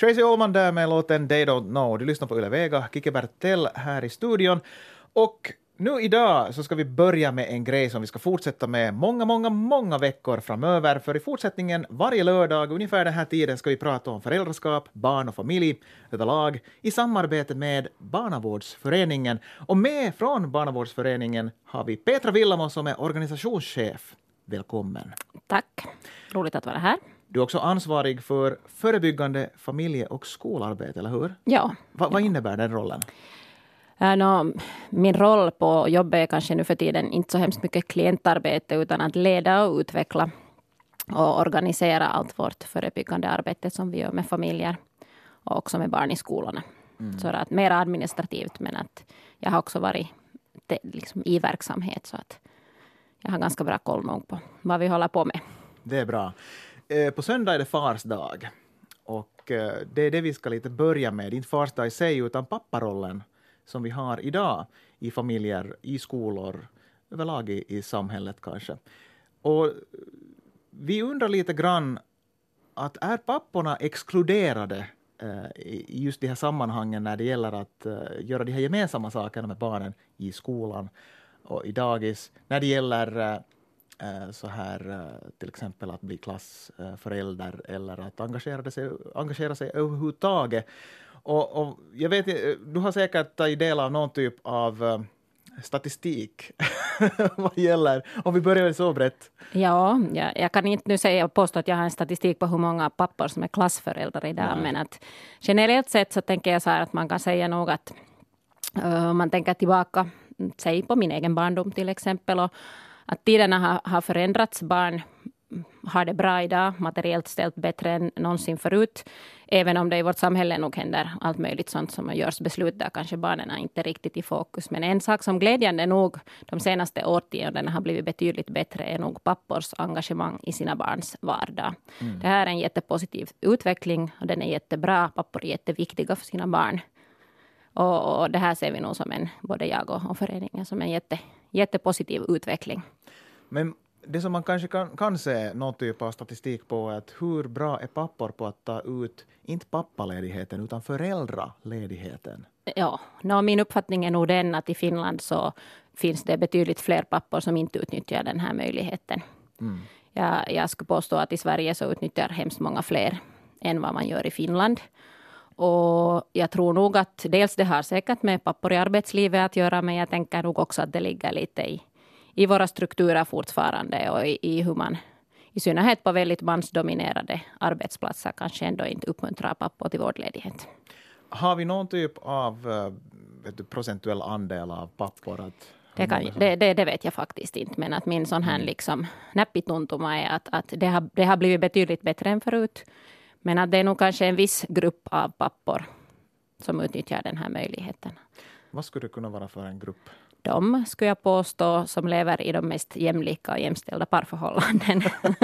Tracy Ullman där med låten They Don't Know. Du lyssnar på Yle Vega, Kike Bertell här i studion. Och nu idag så ska vi börja med en grej som vi ska fortsätta med många veckor framöver. För i fortsättningen varje lördag ungefär den här tiden ska vi prata om föräldraskap, barn och familj överlag i samarbete med Barnavårdsföreningen. Och med från Barnavårdsföreningen har vi Petra Villamo som är organisationschef. Välkommen. Tack, roligt att vara här. Du är också ansvarig för förebyggande familje- och skolarbete, eller hur? Ja. Vad innebär den rollen? Min roll på jobbet är kanske nu för tiden inte så hemskt mycket klientarbete utan att leda och utveckla och organisera allt vårt förebyggande arbete som vi gör med familjer och också med barn i skolorna. Så att mer administrativt, men att jag har också varit liksom i verksamhet så att jag har ganska bra koll nog på vad vi håller på med. Det är bra. På söndag är det fars dag och det är det vi ska lite börja med. Inte fars dag i sig utan papparollen som vi har idag i familjer, i skolor, överlag i samhället kanske. Och vi undrar lite grann att är papporna exkluderade i just de här sammanhangen när det gäller att göra de här gemensamma sakerna med barnen i skolan och i dagis. När det gäller så här till exempel att bli klassförälder eller att engagera sig överhuvudtaget. Och jag vet, du har säkert tagit del av någon typ av statistik vad gäller, om vi börjar så brett. Ja, jag kan inte nu påstå att jag har en statistik på hur många pappor som är klassföräldrar idag. Men att generellt sett så tänker jag så här att man kan säga nog att om man tänker tillbaka, säg på min egen barndom till exempel, och att tiderna har förändrats. Barn har det bra idag, materiellt ställt bättre än någonsin förut. Även om det i vårt samhälle nog händer allt möjligt sånt som görs beslut där kanske barnen är inte riktigt i fokus. Men en sak som glädjande nog de senaste årtiondena har blivit betydligt bättre är nog pappors engagemang i sina barns vardag. Det här är en jättepositiv utveckling och den är jättebra. Pappor är jätteviktiga för sina barn. Och det här ser vi nog som både jag och föreningen som en jättepositiv utveckling. Men det som man kanske kan se någon typ av statistik på är att hur bra är pappor på att ta ut, inte pappaledigheten utan föräldraledigheten? Ja, min uppfattning är nog den att i Finland så finns det betydligt fler pappor som inte utnyttjar den här möjligheten. Jag skulle påstå att i Sverige så utnyttjar hemskt många fler än vad man gör i Finland. Och jag tror nog att dels det har säkert med pappor i arbetslivet att göra, men jag tänker nog också att det ligger lite i våra strukturer fortfarande och i hur man i synnerhet på väldigt mansdominerade arbetsplatser kanske ändå inte uppmuntrar pappor till vårdledighet. Har vi någon typ av procentuell andel av pappor? Det vet jag faktiskt inte, men att min sån här liksom näppituntuma är att det har blivit betydligt bättre än förut. Men att det är nog kanske en viss grupp av pappor som utnyttjar den här möjligheten. Vad skulle det kunna vara för en grupp? De skulle jag påstå som lever i de mest jämlika och jämställda parförhållanden.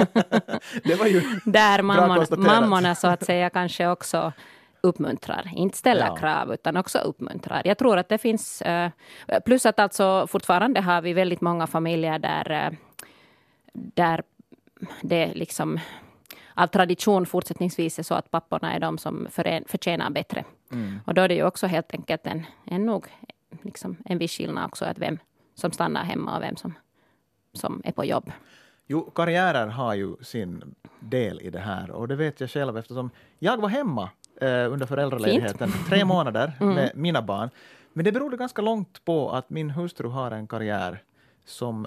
Det var ju där mammorna så att säga kanske också uppmuntrar. Inte ställer krav utan också uppmuntrar. Jag tror att det finns, plus att alltså fortfarande har vi väldigt många familjer där det liksom av tradition fortsättningsvis är så att papporna är de som förtjänar bättre. Och då är det ju också helt enkelt en viss skillnad också att vem som stannar hemma och vem som är på jobb. Jo, karriärer har ju sin del i det här och det vet jag själv eftersom jag var hemma under föräldraledigheten 3 månader med mina barn. Men det berodde ganska långt på att min hustru har en karriär som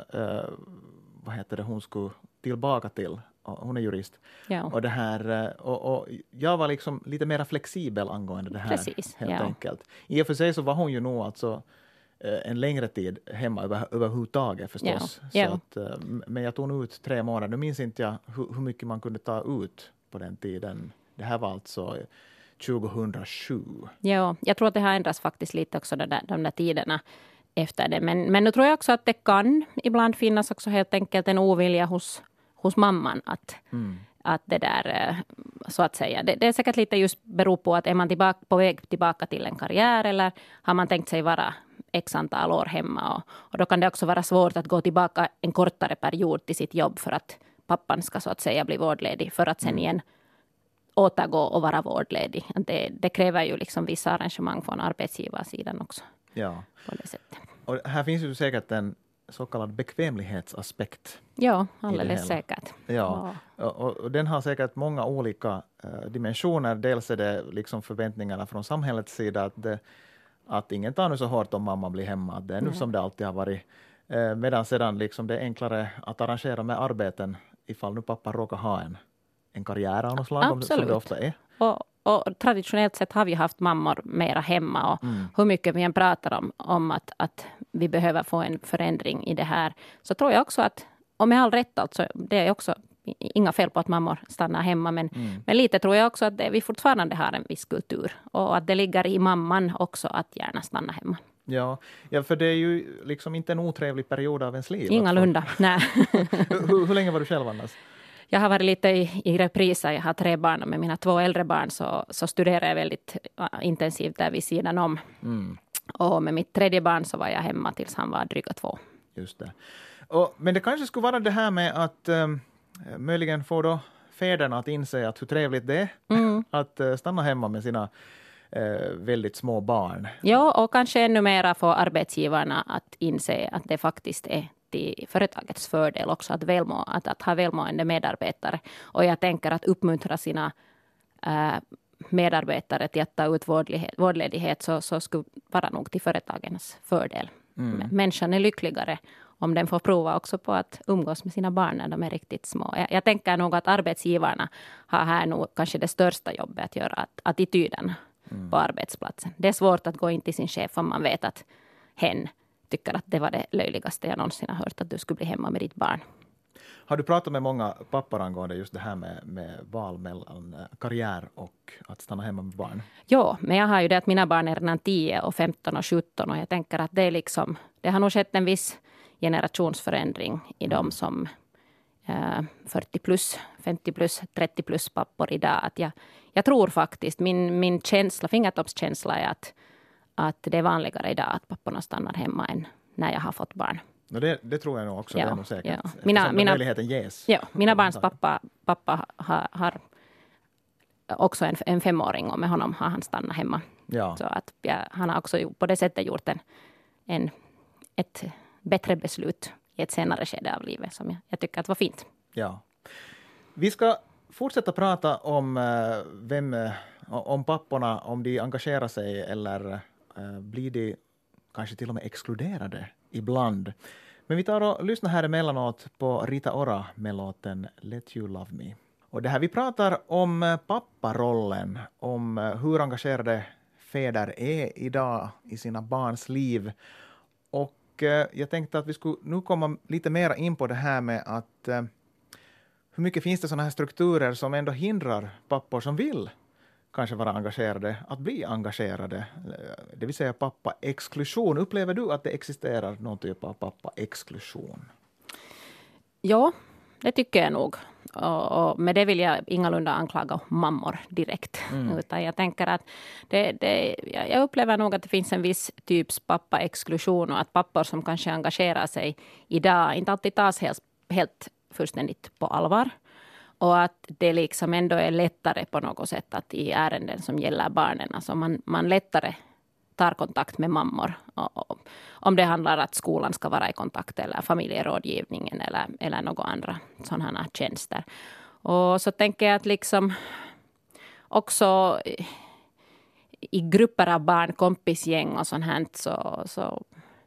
hon skulle tillbaka till. Hon är jurist. Ja. Och det här och jag var liksom lite mer flexibel angående det här. Precis, helt enkelt. I och för sig så var hon ju nog alltså en längre tid hemma överhuvudtaget förstås. Ja. Så att, men jag tog nog ut 3 månader. Nu minns inte jag hur mycket man kunde ta ut på den tiden. Det här var alltså 2007. Ja, jag tror att det har ändras faktiskt lite också de där tiderna efter det. Men nu tror jag också att det kan ibland finnas också helt enkelt en ovilja hos mamman att det där så att säga. Det är säkert lite just beror på att är man på väg tillbaka till en karriär eller har man tänkt sig vara x antal år hemma och då kan det också vara svårt att gå tillbaka en kortare period till sitt jobb för att pappan ska så att säga bli vårdledig för att sen igen återgå och vara vårdledig. Det kräver ju liksom vissa arrangemang från arbetsgivarsidan också. Ja. På det sättet. Och här finns ju säkert en så kallad bekvämlighetsaspekt. Ja, alldeles säkert. Ja. Och den har säkert många olika dimensioner. Dels är det liksom förväntningarna från samhällets sida att ingen tar nu så hårt om mamma blir hemma. Det är nu som det alltid har varit. Medan sedan liksom det är enklare att arrangera med arbeten ifall nu pappa råkar ha en karriär av något slag, som det ofta är. Och traditionellt sett har vi haft mammor mera hemma och hur mycket vi än pratar om att vi behöver få en förändring i det här, så tror jag också att, och med all rätt alltså, det är också inga fel på att mammor stannar hemma, men lite tror jag också att vi fortfarande har en viss kultur och att det ligger i mamman också att gärna stanna hemma. Ja, för det är ju liksom inte en otrevlig period av ens liv. Ingalunda, nej. Hur länge var du själv annars? Jag har varit lite i repriser. Jag har 3 barn och med mina 2 äldre barn så studerar jag väldigt intensivt där vid sidan om. Och med mitt 3:e barn så var jag hemma tills han var dryga 2. Just det. Men det kanske skulle vara det här med att möjligen få då fäderna att inse att hur trevligt det är att stanna hemma med sina väldigt små barn. Ja, och kanske ännu mera få arbetsgivarna att inse att det faktiskt är till företagets fördel också att ha välmående medarbetare. Och jag tänker att uppmuntra sina medarbetare till att ta ut vårdledighet så skulle vara nog till företagens fördel. Människan är lyckligare om den får prova också på att umgås med sina barn när de är riktigt små. Jag tänker nog att arbetsgivarna har här nog kanske det största jobbet att göra, attityden på arbetsplatsen. Det är svårt att gå in till sin chef om man vet att hen tycker att det var det löjligaste jag någonsin har hört, att du skulle bli hemma med ditt barn. Har du pratat med många pappor angående just det här med val mellan karriär och att stanna hemma med barn? Ja, men jag har ju det att mina barn är redan 10 och 15 och 17 och jag tänker att det är liksom, det har nog skett en viss generationsförändring i dem som 40 plus, 50 plus, 30 plus pappor idag. Att jag tror faktiskt, min känsla, fingertoppskänsla är att det är vanligare idag att papporna stannar hemma än när jag har fått barn. No, det tror jag nog också, det är nog säkert. Ja. Möjligheten ges. Ja, mina barns pappa har också en 5-åring och med honom har han stannat hemma. Ja. Så att han har också på det sättet gjort ett bättre beslut i ett senare skede av livet som jag tycker att var fint. Ja. Vi ska fortsätta prata om om papporna, om de engagerar sig eller blir de kanske till och med exkluderade ibland. Men vi tar och lyssnar här emellanåt på Rita Ora med låten Let You Love Me. Och det här vi pratar om papparollen, om hur engagerade fäder är idag i sina barns liv. Och jag tänkte att vi skulle nu komma lite mer in på det här med att hur mycket finns det sådana här strukturer som ändå hindrar pappor som vill kanske vara engagerade att bli engagerade. Det vill säga pappa-exklusion. Upplever du att det existerar någon typ av pappa-exklusion? Ja, det tycker jag nog. Och med det vill jag ingalunda anklaga mammor direkt. Utan jag tänker att jag upplever nog att det finns en viss typs pappa-exklusion och att pappor som kanske engagerar sig idag inte alltid tas helt fullständigt på allvar. Och att det liksom ändå är lättare på något sätt att i ärenden som gäller barnen. Alltså man lättare tar kontakt med mammor. Och om det handlar att skolan ska vara i kontakt eller familjerådgivningen eller några andra sådana tjänster. Och så tänker jag att liksom också i grupper av barn, kompisgäng och sånt här så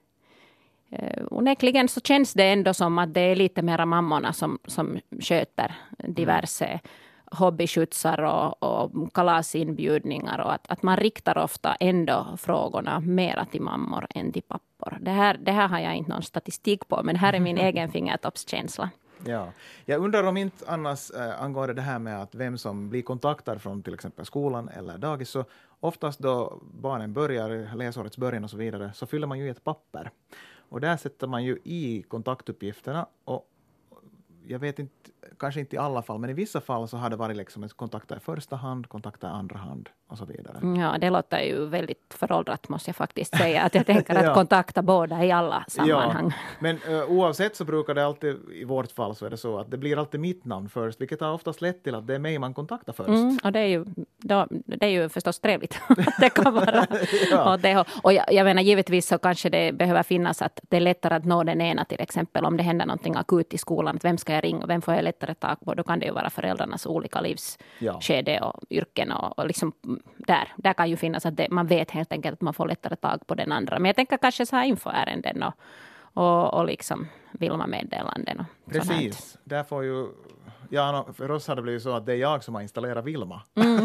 onekligen så känns det ändå som att det är lite mera mammorna som sköter diverse hobbyskjutsar och kalasinbjudningar och att man riktar ofta ändå frågorna mera till mammor än till pappor. Det här har jag inte någon statistik på, men det här är min egen fingertoppskänsla. Ja, jag undrar om inte annars angående det här med att vem som blir kontaktad från till exempel skolan eller dagis, så oftast då barnen börjar, läsårets början och så vidare, så fyller man ju i ett papper. Och där sätter man ju i kontaktuppgifterna och jag vet inte, kanske inte i alla fall, men i vissa fall så har det varit liksom kontakta i första hand, kontakta i andra hand och så vidare. Ja, det låter ju väldigt föråldrat måste jag faktiskt säga. Att jag tänker att kontakta båda i alla sammanhang. Ja, men oavsett så brukar det alltid, i vårt fall så är det så att det blir alltid mitt namn först, vilket har oftast lett till att det är mig man kontaktar först. Och det är ju förstås trevligt att det kan vara. Och jag menar, givetvis så kanske det behöver finnas att det är lättare att nå den ena, till exempel om det händer någonting akut i skolan. Att vem ska jag ringa och vem får jag lättare tag på? Då kan det ju vara föräldrarnas olika livsskede och yrken och liksom där kan ju finnas att man vet helt enkelt att man får lättare tag på den andra. Men jag tänker kanske så här infoärenden och liksom Vilma-meddelanden. Precis, där får ju... Ja, för oss har det blivit så att det är jag som har installerat Vilma.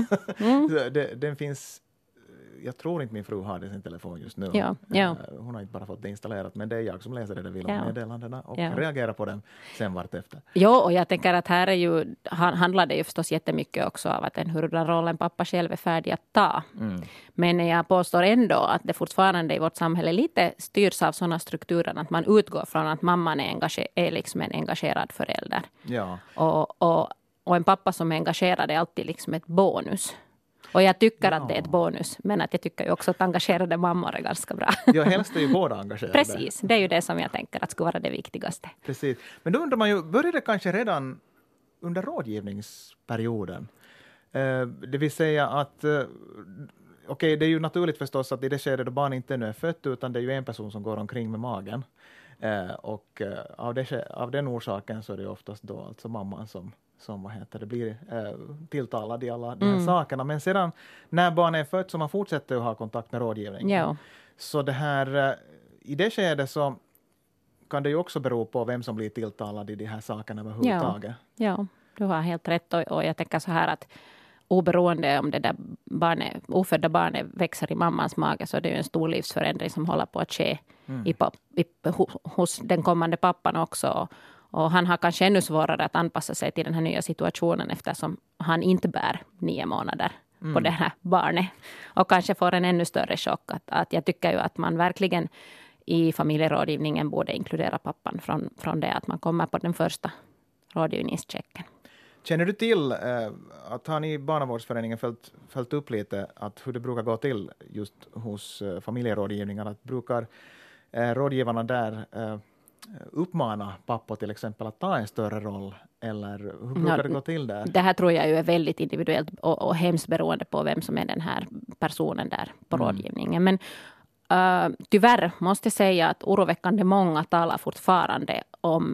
Den finns... Jag tror inte min fru har det i sin telefon just nu. Ja. Hon har inte bara fått det installerat, men det är jag som läser det där Vilma-meddelandena och reagerar på dem sen vartefter. Ja, och jag tänker att här är ju, handlar det ju förstås jättemycket också av att hurdan rollen pappa själv är färdig att ta. Men jag påstår ändå att det fortfarande i vårt samhälle lite styrs av sådana strukturer att man utgår från att mamman är liksom en engagerad förälder. Ja. Och en pappa som är engagerad är alltid liksom ett bonus. Och jag tycker att det är ett bonus, men att jag tycker ju också att engagerade mammor är ganska bra. Ja, helst är ju båda engagerade. Precis, det är ju det som jag tänker att skulle vara det viktigaste. Precis, men då undrar man ju, börjar det kanske redan under rådgivningsperioden? Det vill säga att, okej, det är ju naturligt förstås att i det skedet då barn inte ännu är fött, utan det är ju en person som går omkring med magen. Och av den orsaken så är det oftast då alltså mamman som det blir tilltalad i alla de här sakerna. Men sedan när barnet är fött så man fortsätter att ha kontakt med rådgivningen. Ja. Så det här, i det skedet så kan det ju också bero på vem som blir tilltalad i de här sakerna överhuvudtaget. Ja, du har helt rätt. Och jag tänker så här att oberoende om det där ofödda barnet växer i mammans mage så är det ju en stor livsförändring som håller på att ske hos den kommande pappan också. Och han har kanske ännu svårare att anpassa sig till den här nya situationen eftersom han inte bär 9 månader på det här barnet. Och kanske får en ännu större chock. Att jag tycker ju att man verkligen i familjerådgivningen borde inkludera pappan från det att man kommer på den första rådgivningschecken. Känner du till att har ni i barnavårdsföreningen följt upp lite att hur det brukar gå till just hos familjerådgivningar? Att brukar rådgivarna där uppmana pappa till exempel att ta en större roll, eller hur brukar det gå till där? Det här tror jag ju är väldigt individuellt och hemskt beroende på vem som är den här personen där på rådgivningen. Men tyvärr måste jag säga att oroväckande många talar fortfarande om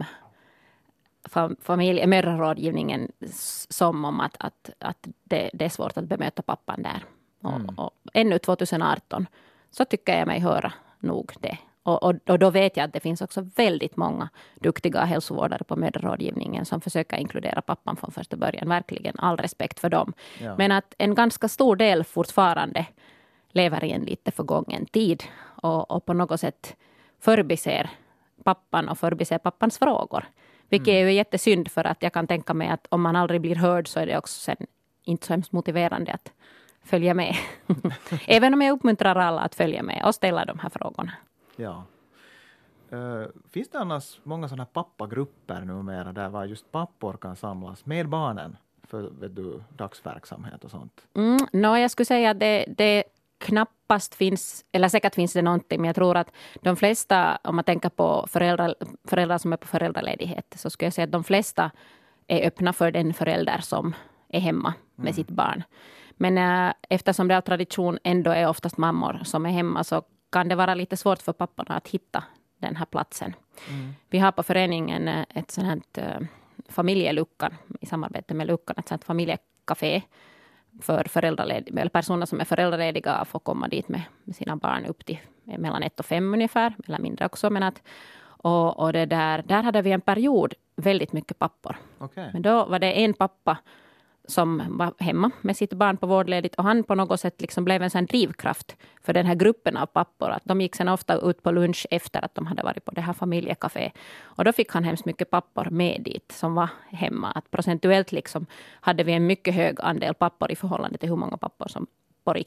mödrarådgivningen som om att det är svårt att bemöta pappan där. Och ännu 2018 så tycker jag mig höra nog det. Och då vet jag att det finns också väldigt många duktiga hälsovårdare på mödrarådgivningen som försöker inkludera pappan från första början. Verkligen all respekt för dem. Ja. Men att en ganska stor del fortfarande lever i en lite förgången tid. Och på något sätt förbiser pappan och förbiser pappans frågor. Vilket är ju jättesynd, för att jag kan tänka mig att om man aldrig blir hörd så är det också sen inte så hemskt motiverande att följa med. Även om jag uppmuntrar alla att följa med och ställa de här frågorna. Ja. Finns det annars många sådana här pappagrupper numera där var just pappor kan samlas med barnen för dagsverksamhet och sånt? Jag skulle säga att det knappast finns, eller säkert finns det någonting, men jag tror att de flesta, om man tänker på föräldrar som är på föräldraledighet, så skulle jag säga att de flesta är öppna för den förälder som är hemma med sitt barn. Men eftersom det av tradition ändå är oftast mammor som är hemma, så kan det vara lite svårt för papporna att hitta den här platsen. Vi har på föreningen ett sådant här familjeluckan i samarbete med Luckan, ett sådant familjekafé för eller personer som är föräldralediga får komma dit med sina barn upp till mellan 1 och 5 ungefär, eller mindre också. Men och det där hade vi en period väldigt mycket pappor. Okay. Men då var det en pappa som var hemma med sitt barn på vårdledigt, och han på något sätt liksom blev en sån drivkraft för den här gruppen av pappor. Att de gick sen ofta ut på lunch efter att de hade varit på det här familjekafé. Och då fick han hemskt mycket pappor med dit som var hemma. Att procentuellt liksom hade vi en mycket hög andel pappor i förhållande till hur många pappor som på riktigt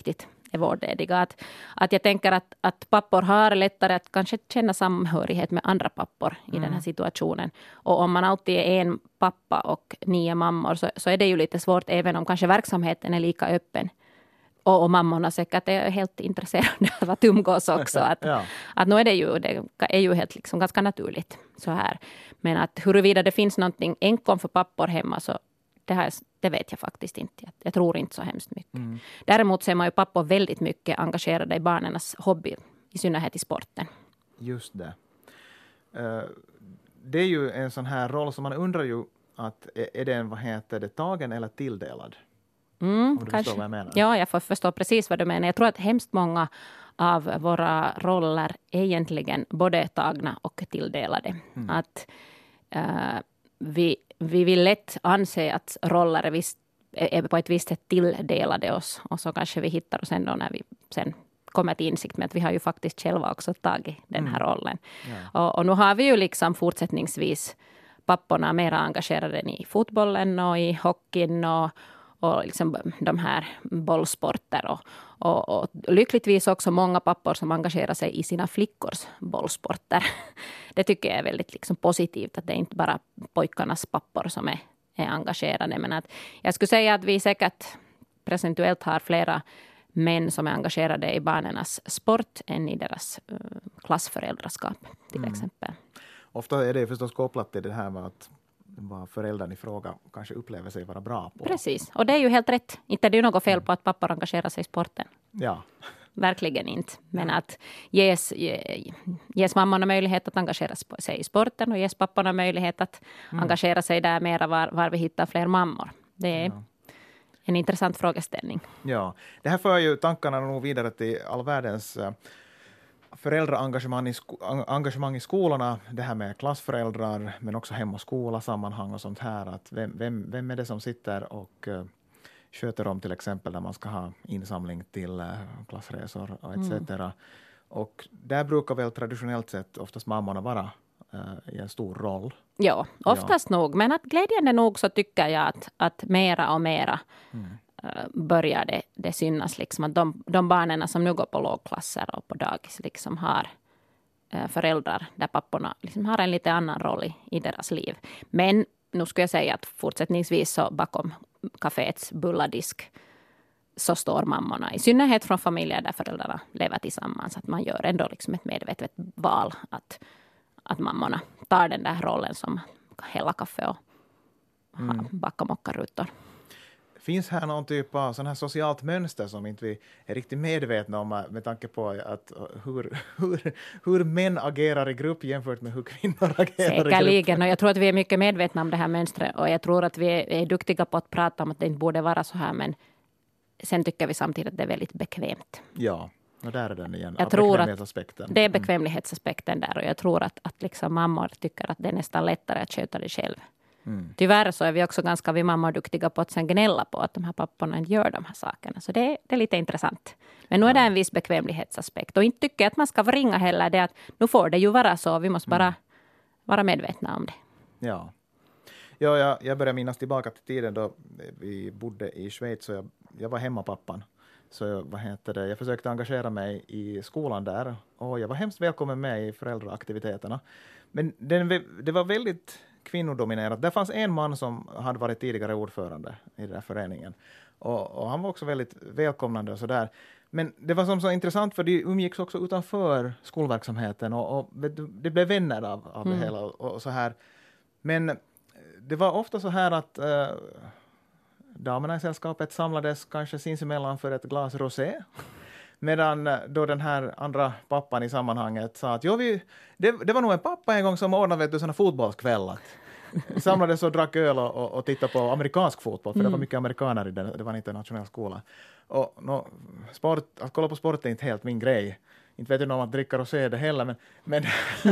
är vårdlediga. Att jag tänker att pappor har lättare att kanske känna samhörighet med andra pappor i den här situationen. Och om man alltid är en pappa och 9 mammor så är det ju lite svårt, även om kanske verksamheten är lika öppen. Och mammorna säkert är helt intresserade av att umgås också. Att nu är det är ju helt liksom ganska naturligt så här. Men att huruvida det finns någonting enkom för pappor hemma, så det vet jag faktiskt inte. Jag tror inte så hemskt mycket. Däremot ser man ju pappor väldigt mycket engagerade i barnens hobby, i synnerhet i sporten. Just det. Det är ju en sån här roll som man undrar ju att är det tagen eller tilldelad? Om du förstår vad jag menar. Ja, jag får förstå precis vad du menar. Jag tror att hemskt många av våra roller är egentligen både tagna och tilldelade. Att vi vill lätt anse att roller är på ett visst sätt tilldelade oss. Och så kanske vi hittar oss ändå när vi sen kommer till insikt med att vi har ju faktiskt själva också tagit den här rollen. Ja. Och nu har vi ju liksom fortsättningsvis papporna mer engagerade i fotbollen och i hockeyn och liksom de här bollsporter och lyckligtvis också många pappor som engagerar sig i sina flickors bollsporter. Det tycker jag är väldigt liksom positivt, att det är inte bara pojkarnas pappor som är engagerade. Men att jag skulle säga att vi säkert procentuellt har flera män som är engagerade i barnens sport än i deras klassföräldraskap till exempel. Ofta är det förstås kopplat till det här med att vad föräldern i fråga kanske upplever sig vara bra på. Precis, och det är ju helt rätt. Inte är det något fel på att pappor engagerar sig i sporten. Ja. Verkligen inte. Men att ges mammorna möjlighet att engagera sig i sporten och ges papporna möjlighet att engagera sig där mera var vi hittar fler mammor. Det är en intressant frågeställning. Ja, det här för ju tankarna nog vidare till all världens föräldraengagemang i skolorna, det här med klassföräldrar men också hem- och skola-sammanhang och sånt här. Att vem är det som sitter och sköter om till exempel när man ska ha insamling till klassresor och etc. Och där brukar väl traditionellt sett oftast mammorna vara i en stor roll. Ja, oftast nog. Men att glädjande nog så tycker jag att mera och mera börjar det synas liksom att de barnen som nu går på lågklasser och på dagis liksom har föräldrar där papporna liksom har en lite annan roll i deras liv. Men nu skulle jag säga att fortsättningsvis så bakom kaféets bulladisk så står mammorna, i synnerhet från familjer där föräldrarna lever tillsammans, att man gör ändå liksom ett medvetet val att mammorna tar den där rollen som hälla kaffe och backa mockarutor. Finns här någon typ av sån här socialt mönster som inte vi är riktigt medvetna om med tanke på att hur män agerar i grupp jämfört med hur kvinnor agerar i grupp? Säkerligen, och jag tror att vi är mycket medvetna om det här mönstret och jag tror att vi är duktiga på att prata om att det inte borde vara så här, men sen tycker vi samtidigt att det är väldigt bekvämt. Ja, och där är den igen. Jag tror att det är bekvämlighetsaspekten där och jag tror att liksom mammor tycker att det är nästan lättare att sköta det själv. Tyvärr så är vi också ganska vi mammor duktiga på att sen gnälla på att de här papporna inte gör de här sakerna. Så det är lite intressant. Men nu är det en viss bekvämlighetsaspekt. Och inte tycker jag att man ska vringa heller det att nu får det ju vara så. Vi måste bara vara medvetna om det. Ja, jag börjar minnas tillbaka till tiden då vi bodde i Schweiz och jag var hemmapappan. Så jag försökte engagera mig i skolan där och jag var hemskt välkommen med i föräldraaktiviteterna. Men det var väldigt kvinnodominerat. Det fanns en man som hade varit tidigare ordförande i den här föreningen. Och han var också väldigt välkomnande och sådär. Men det var som så intressant för de umgicks också utanför skolverksamheten och det blev vänner av det hela och så här. Men det var ofta så här att damerna i sällskapet samlades kanske sinsemellan för ett glas rosé. Medan då den här andra pappan i sammanhanget sa att det var nog en pappa en gång som ordnade sådana fotbollskvällar. Samlades och drack öl och tittade på amerikansk fotboll, för det var mycket amerikaner i det var en internationell skola. Och att kolla på sport är inte helt min grej. Inte vet jag om att dricka rosé det heller, men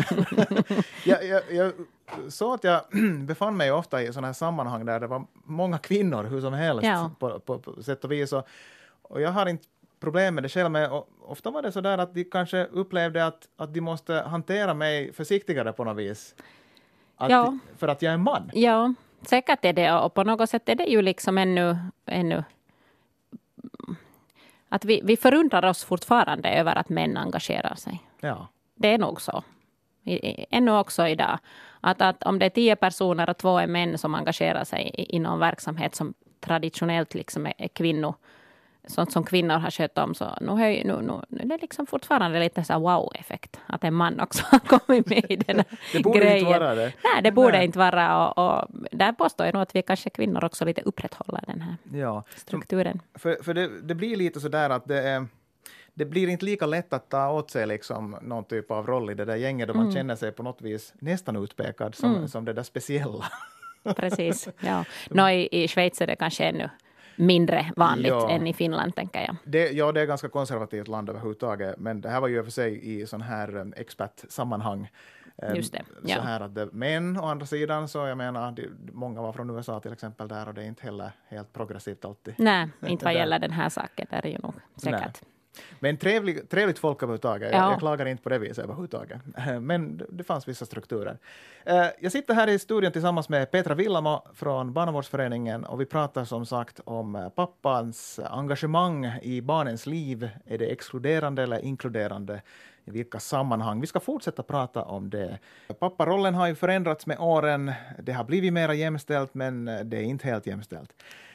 jag så att jag befann mig ofta i sådana här sammanhang där det var många kvinnor hur som helst på sätt och vis. Och jag har inte problem med det själv, men ofta var det så där att de kanske upplevde att de måste hantera mig försiktigare på något vis. För att jag är man. Ja, säkert är det. Och på något sätt är det ju liksom ännu Att vi förundrar oss fortfarande över att män engagerar sig. Ja. Det är nog så. Ännu också idag. Att om det är 10 personer och 2 är män som engagerar sig i någon verksamhet som traditionellt liksom är kvinnor, sånt som kvinnor har skött om, så nu är det liksom fortfarande lite så här wow-effekt. Att en man också har kommit med i den här Det borde grejen. inte vara det. Nej, det borde inte vara. Och där påstår jag nog att vi kanske kvinnor också lite upprätthåller den här strukturen. För det blir lite så där att det blir inte lika lätt att ta åt sig liksom någon typ av roll i det där gänget då man känner sig på något vis nästan utpekad som det där speciella. Precis, ja. I Schweiz är det kanske ännu mindre vanligt än i Finland, tänker jag. Det är ett ganska konservativt land överhuvudtaget, men det här var ju för sig i sån här expertsammanhang. Just det, ja. Så här att men å andra sidan så jag menar, många var från USA till exempel där och det är inte heller helt progressivt alltid. Nej, inte vad gäller den här saken, där är ju nog säkert. Nej. Men trevligt folk överhuvudtaget. Jag klagar inte på det viset överhuvudtaget. Men det fanns vissa strukturer. Jag sitter här i studion tillsammans med Petra Villamo från Barnavårdsföreningen och vi pratar som sagt om pappans engagemang i barnens liv. Är det exkluderande eller inkluderande? I vilka sammanhang? Vi ska fortsätta prata om det. Papparollen har ju förändrats med åren. Det har blivit mer jämställt, men det är inte helt jämställt.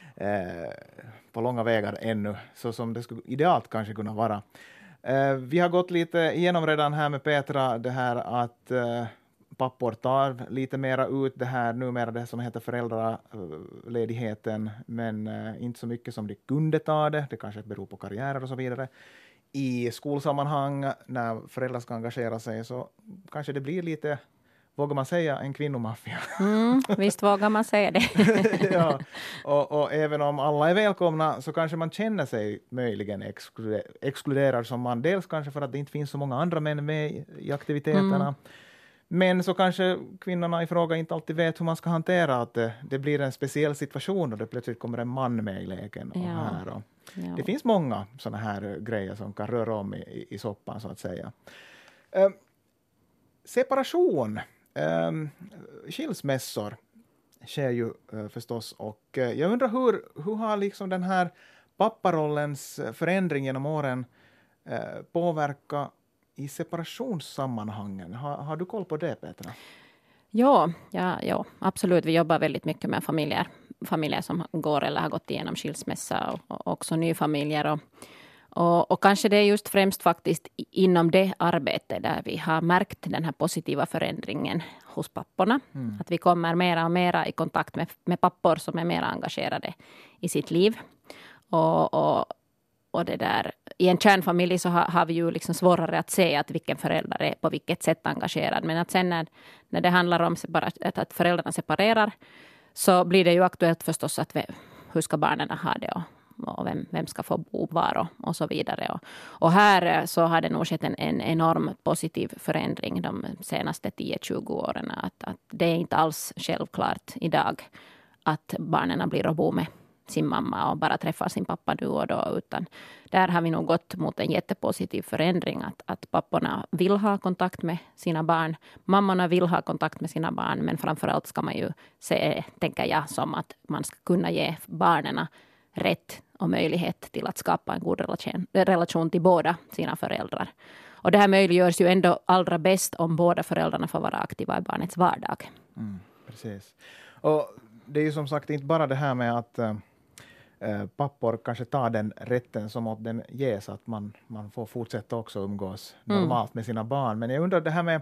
På långa vägar ännu, så som det skulle idealt kanske kunna vara. Vi har gått lite igenom redan här med Petra det här att pappor tar lite mera ut det här numera, det som heter föräldraledigheten, men inte så mycket som de kunde ta det. Det kanske beror på karriärer och så vidare. I skolsammanhang när föräldrar ska engagera sig så kanske det blir lite, vågar man säga, en kvinnomaffia. Visst vågar man säga det. Ja, och även om alla är välkomna så kanske man känner sig möjligen exkluderad som man. Dels kanske för att det inte finns så många andra män med i aktiviteterna. Men så kanske kvinnorna i fråga inte alltid vet hur man ska hantera att det blir en speciell situation och det plötsligt kommer en man med i leken. Och här och det finns många sådana här grejer som kan röra om i soppan så att säga. Separation. Skilsmässor sker ju förstås och jag undrar hur har liksom den här papparollens förändring genom åren påverkat i separationssammanhangen? Har du koll på det, Petra? Ja, absolut. Vi jobbar väldigt mycket med familjer som går eller har gått igenom skilsmässa och också nyfamiljer. Och kanske det är just främst faktiskt inom det arbetet där vi har märkt den här positiva förändringen hos papporna. Att vi kommer mera och mera i kontakt med pappor som är mer engagerade i sitt liv. Och det där, i en kärnfamilj så har vi ju liksom svårare att se att vilken förälder är på vilket sätt engagerad. Men att sen när det handlar om att föräldrarna separerar så blir det ju aktuellt förstås att hur ska barnen ha det och vem ska få bo var och så vidare. Och här så har det nog skett en enorm positiv förändring de senaste 10-20 åren. Att det är inte alls självklart idag att barnen blir och bor med sin mamma och bara träffar sin pappa nu och då. Utan där har vi nog gått mot en jättepositiv förändring. Att papporna vill ha kontakt med sina barn. Mammorna vill ha kontakt med sina barn. Men framförallt ska man ju se, tänker jag, som att man ska kunna ge barnen rätt och möjlighet till att skapa en god relation till båda sina föräldrar. Och det här möjliggörs ju ändå allra bäst om båda föräldrarna får vara aktiva i barnets vardag. Precis. Och det är ju som sagt inte bara det här med att pappor kanske tar den rätten som åt dem ges, att man får fortsätta också umgås normalt med sina barn. Men jag undrar det här med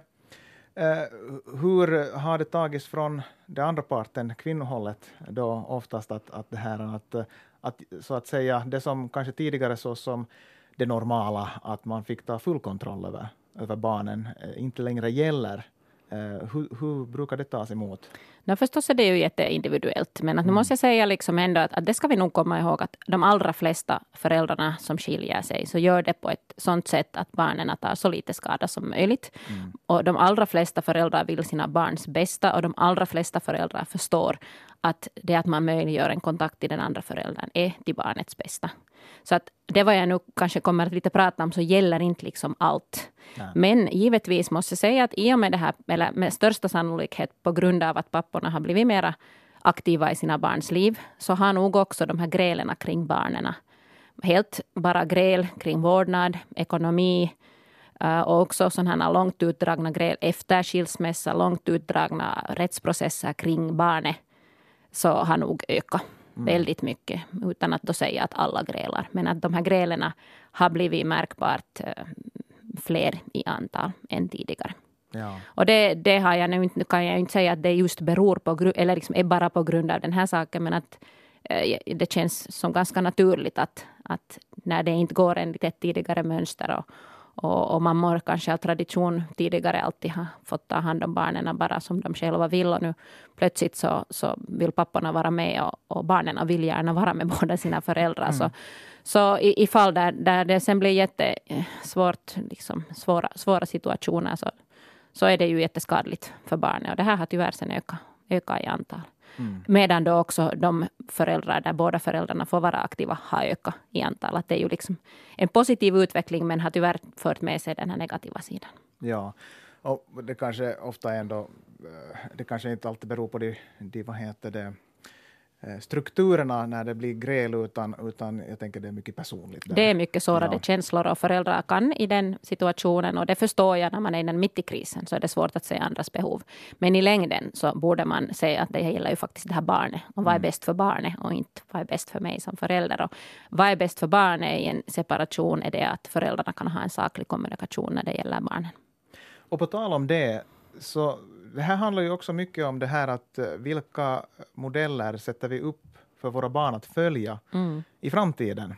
hur har det tagits från den andra parten, kvinnohållet, då oftast att det här att så att säga det som kanske tidigare så som det normala, att man fick ta full kontroll över barnen, inte längre gäller. Hur brukar det tas emot? Förstås är det ju jätteindividuellt, men nu måste jag säga liksom ändå att det ska vi nog komma ihåg att de allra flesta föräldrarna som skiljer sig så gör det på ett sådant sätt att barnen tar så lite skada som möjligt. Och de allra flesta föräldrar vill sina barns bästa och de allra flesta föräldrar förstår att det att man möjliggör en kontakt till den andra föräldern är till barnets bästa. Så att det vad jag nu kanske kommer att lite prata om så gäller inte liksom allt. Nej. Men givetvis måste jag säga att i och med det här, eller med största sannolikhet på grund av att papporna har blivit mer aktiva i sina barns liv, så har nog också de här grälerna kring barnen helt bara gräl kring vårdnad, ekonomi och också sådana här långt utdragna gräl efter skilsmässa, långt utdragna rättsprocesser kring barnet, så har nog ökat väldigt mycket, utan att då säga att alla grälar. Men att de här grälerna har blivit märkbart fler i antal än tidigare. Ja. Och det har jag nu inte, kan jag inte säga att det just beror på, eller liksom är bara på grund av den här saken, men att det känns som ganska naturligt att när det inte går enligt ett tidigare mönster och mammor kanske av tradition tidigare alltid har fått ta hand om barnen bara som de själva vill, och nu plötsligt så vill papporna vara med och barnen vill gärna vara med båda sina föräldrar. Så i fall där det sen blir jättesvårt, liksom svåra situationer, så är det ju jätteskadligt för barnen, och det här har tyvärr sen ökat i antal. Medan då också de föräldrar där båda föräldrarna får vara aktiva har ökat i antal. Att det är ju liksom en positiv utveckling, men har tyvärr fört med sig den här negativa sidan. Ja, och det kanske ofta ändå, det kanske inte alltid beror på strukturerna när det blir gräl, utan jag tänker det är mycket personligt. Där. Det är mycket sårade känslor, och föräldrar kan i den situationen, och det förstår jag när man är i den mitt i krisen, så är det svårt att se andras behov. Men i längden så borde man säga att det gäller ju faktiskt det här barnet, och vad är bäst för barnet och inte vad är bäst för mig som förälder. Och vad är bäst för barnet i en separation är det att föräldrarna kan ha en saklig kommunikation när det gäller barnen. Och på tal om det, så det här handlar ju också mycket om det här att vilka modeller sätter vi upp för våra barn att följa i framtiden.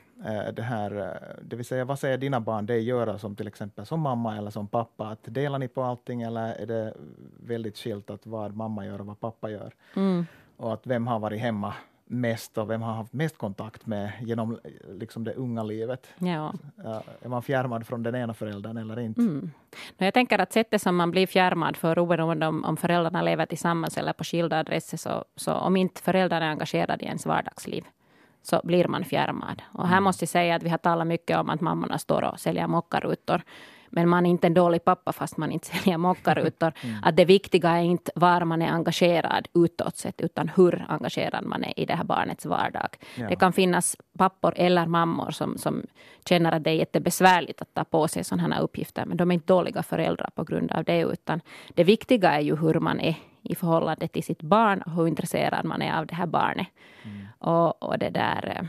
Det vill säga, vad säger dina barn det göra som till exempel som mamma eller som pappa? Att delar ni på allting, eller är det väldigt skilt att vad mamma gör och vad pappa gör? Och att vem har varit hemma mest och vem har haft mest kontakt med genom liksom det unga livet. Ja. Är man fjärmad från den ena föräldern eller inte? Jag tänker att sättet som man blir fjärmad för, oberoende om föräldrarna lever tillsammans eller på skilda adresser, så om inte föräldrarna är engagerade i ens vardagsliv, så blir man fjärmad. Och här måste jag säga att vi har talat mycket om att mammorna står och säljer mockarutor. Men man är inte en dålig pappa fast man inte säljer mockarutor. Att det viktiga är inte var man är engagerad utåt sett, utan hur engagerad man är i det här barnets vardag. Ja. Det kan finnas pappor eller mammor som känner att det är jättebesvärligt att ta på sig sådana här uppgifter. Men de är inte dåliga föräldrar på grund av det, utan det viktiga är ju hur man är i förhållande till sitt barn och hur intresserad man är av det här barnet. Och det där...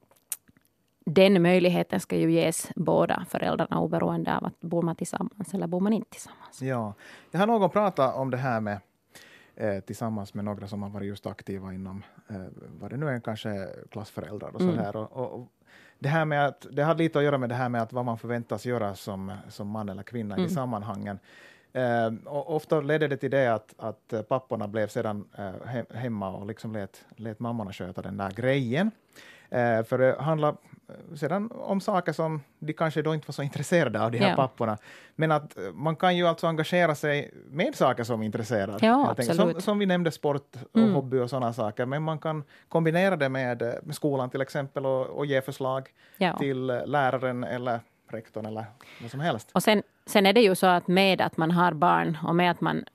Den möjligheten ska ju ges båda föräldrarna oberoende av att bor man tillsammans eller bor man inte tillsammans. Ja, jag har någon pratat om det här med tillsammans med några som har varit just aktiva inom vad det nu är, kanske klassföräldrar och så här. Och det här med att det har lite att göra med det här med att vad man förväntas göra som man eller kvinna i sammanhangen. Och ofta ledde det till det att papporna blev sedan hemma och liksom lät mammorna sköta den där grejen. För det handlar sedan om saker som de kanske då inte var så intresserade av, de här papporna. Men att man kan ju alltså engagera sig med saker som intresserar. Ja, absolut. Som vi nämnde, sport och hobby och sådana saker. Men man kan kombinera det med skolan till exempel och ge förslag till läraren eller rektorn eller vad som helst. Och sen är det ju så att med att man har barn och med att man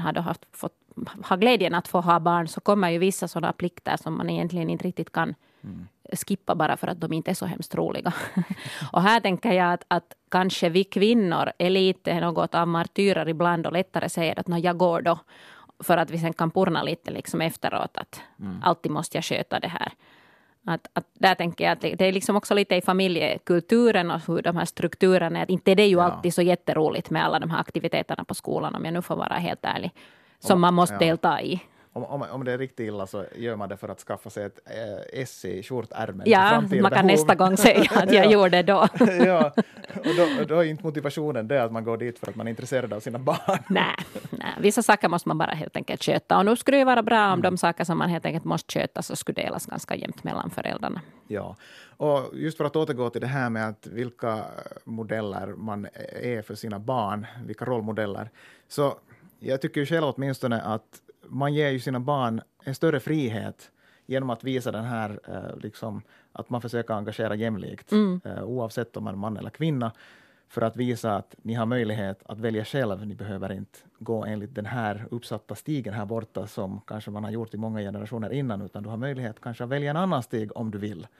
har glädjen att få ha barn, så kommer ju vissa sådana plikter som man egentligen inte riktigt kan skippa bara för att de inte är så hemskt roliga. Och här tänker jag att kanske vi kvinnor är lite något av martyrer ibland och lättare säger att jag går då, för att vi sen kan purna lite liksom efteråt att alltid måste jag sköta det här. Att där tänker jag att det är liksom också lite i familjekulturen och hur de här strukturerna är. Att inte det är ju alltid så jätteroligt med alla de här aktiviteterna på skolan, om jag nu får vara helt ärlig, som man måste delta i. Om det är riktigt illa så gör man det för att skaffa sig ett S i skjortärmen. Ja, man kan nästa gång säga att jag gjorde det då. Ja, och då är inte motivationen det att man går dit för att man är intresserad av sina barn. Nej, vissa saker måste man bara helt enkelt sköta. Och nu skulle det vara bra om de saker som man helt enkelt måste sköta så skulle delas ganska jämnt mellan föräldrarna. Ja, och just för att återgå till det här med att vilka modeller man är för sina barn, vilka rollmodeller, så jag tycker ju själv åtminstone att man ger ju sina barn en större frihet genom att visa den här, liksom, att man försöker engagera jämlikt, oavsett om man är man eller kvinna, för att visa att ni har möjlighet att välja själv. Ni behöver inte gå enligt den här uppsatta stigen här borta som kanske man har gjort i många generationer innan, utan du har möjlighet kanske att välja en annan stig om du vill.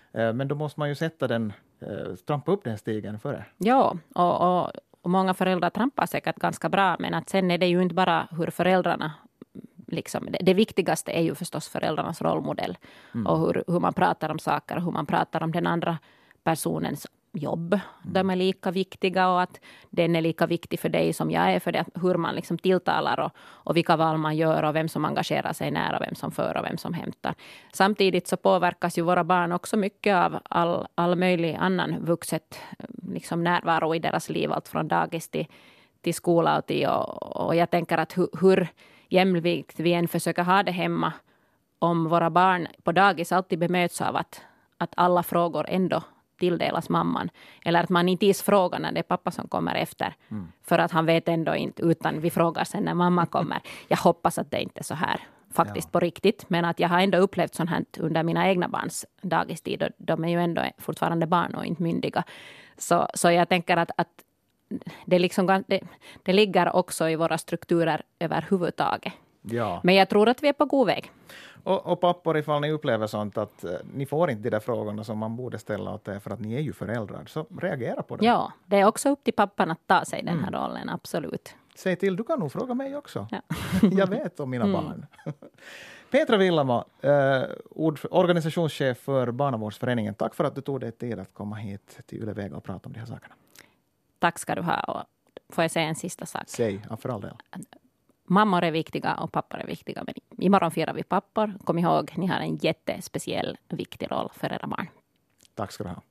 Men då måste man ju trampa upp den stigen före. Ja, och många föräldrar trampar säkert ganska bra, men att sen är det ju inte bara hur föräldrarna liksom, det viktigaste är ju förstås föräldrarnas rollmodell och hur man pratar om saker, hur man pratar om den andra personens jobb. De är lika viktiga och att den är lika viktig för dig som jag är, för det, hur man liksom tilltalar och vilka val man gör och vem som engagerar sig nära och vem som för och vem som hämtar. Samtidigt så påverkas ju våra barn också mycket av all möjlig annan vuxet liksom närvaro i deras liv, allt från dagis till skola och jag tänker att hur jämlikt vi än försöker ha det hemma, om våra barn på dagis alltid bemöts av att alla frågor ändå tilldelas mamman. Eller att man inte ens frågar när det är pappa som kommer efter. För att han vet ändå inte, utan vi frågar sen när mamma kommer. Jag hoppas att det inte är så här faktiskt på riktigt. Men att jag har ändå upplevt sånt här under mina egna barns dagistid. Och de är ju ändå fortfarande barn och inte myndiga. Så jag tänker att det, liksom, det ligger också i våra strukturer överhuvudtaget. Ja. Men jag tror att vi är på god väg. Och pappor, ifall ni upplever sånt att ni får inte de där frågorna som man borde ställa åt er för att ni är ju föräldrar, så reagera på det. Ja, det är också upp till pappan att ta sig den här rollen, absolut. Säg till, du kan nog fråga mig också. Ja. Jag vet om mina barn. Petra Villamo, organisationschef för Barnavårdsföreningen. Tack för att du tog dig tid att komma hit till Yle Vega och prata om de här sakerna. Tack ska du ha. Och får jag säga en sista sak? Säg, för all del. Mammor är viktiga och pappor är viktiga. Men imorgon firar vi pappor. Kom ihåg, ni har en jättespeciell viktig roll för era barn. Tack ska du ha.